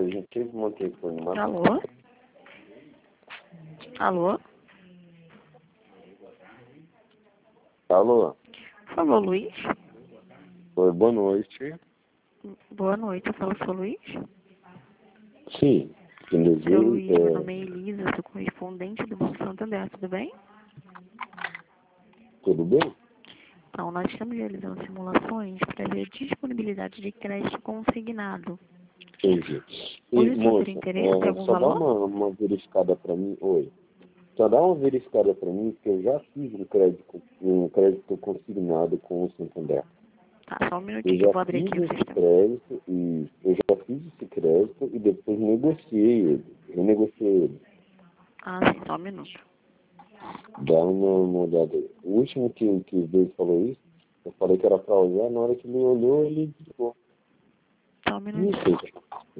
a gente teve um telefone. Alô? Alô? Alô? Falou, Luiz? Oi, boa noite. Boa noite, eu falo, sou Luiz? Sim, quem Seu Luiz, meu deseja, nome é Elisa, sou correspondente do Banco Santander, tudo bem? tudo bem? Então, nós estamos realizando simulações para ver a disponibilidade de crédito consignado. Entendi. E, Hoje, se ter moça, interesse, tem algum só dá valor? uma verificada para mim. Oi. Só dá uma verificada para mim, porque eu já fiz um crédito consignado com o Santander. Tá, só um Eu minutinho que eu já vou abrir fiz aqui o esse sistema. crédito e eu já fiz esse crédito e depois negociei ele. Eu negociei ele. Ah, sim, só um minuto. Dá uma olhada aí. O último que veio falou isso, eu falei que era para olhar, na hora que ele olhou, ele desligou. Só um Não minutinho. sei.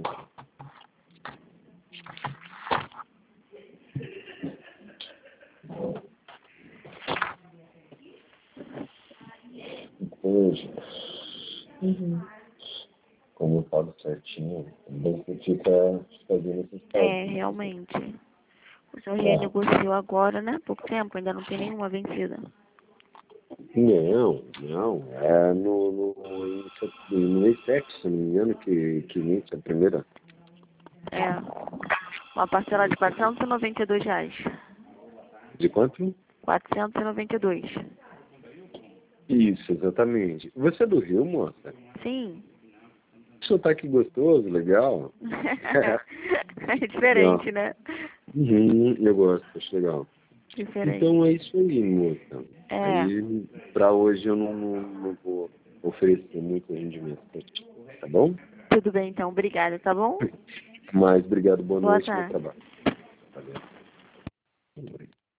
Hoje, como eu falo certinho, você fica fazendo esses cálculos. Realmente. O senhor Tá. renegociou agora, né? Pouco tempo, ainda não tem nenhuma vencida. Não. É no mês 7, se não me engano, que vence a primeira. É. Uma parcela de R$ 492. De quanto? 492. Isso, exatamente. Você é do Rio, moça? Sim. Sotaque gostoso, legal. É diferente, né? Eu gosto, acho legal. Diferente. Então é isso aí, moça. É. Aí, pra hoje eu não vou oferecer muito rendimento pra ti, tá bom? Tudo bem, então. Obrigada, tá bom? Mas obrigado, boa Boa noite, bom tarde. trabalho.